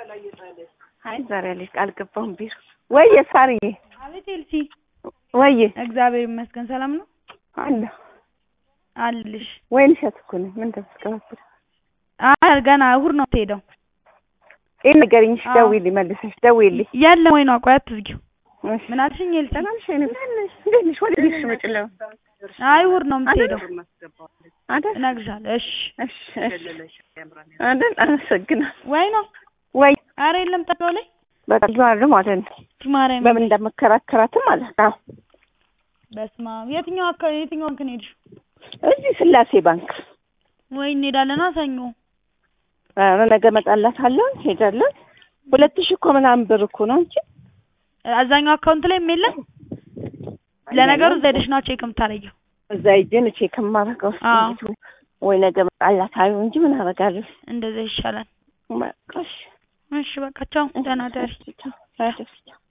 አይ ዛሬ ልጅ ቃል ገባሁን ቢሮ ወይ ሳርዬ አቤት ኤልሲ ወይ እግዚአብሔር ይመስገን ሰላም ነው አለ አልልሽ ወይን ሸትኩኝ ምን ተስከባብረ ገና እሑድ ነው የምትሄደው ነገርኝሽ ደውዪልኝ መልሰሽ ደውዪልኝ የለም ወይ ነው ቆይ አትዝጊው እሺ ምን አልሽኝ ኤልሲ ሰላምሽ እንዴት ነሽ ወደ ቤትሽ መጭለው አይ እሑድ ነው የምትሄደው አይደል እነግርሻለሁ እሺ አይደል አመሰግናለሁ ወይ ነው ወይ ኧረ የለም ጠጋው ላይ በቃ ዛሬ ማለት ነው ማርያም በምን እንደምከራከራትም ማለት ነው በስመ አብ የትኛው ባንክ ነው የሄድሽው እዚህ ስላሴ ባንክ ወይ እንሄዳለና ሰኞ ነገ እመጣላታለሁ ሄዳለሁ 2000 እኮ ምናምን ብር እኮ ነው እንጂ አዛኛው አካውንት ላይ የለም ለነገሩ ዘዴሽ ነው ቼክ የምታረጊው እዛ ሂጅን ቼክ የማረጋው ወይ ነገ እመጣላታለሁ እንጂ ምን አረጋለሁ እንደዛ ይሻላል በቃ እሺ በቃ ቻው ደህና ደሪ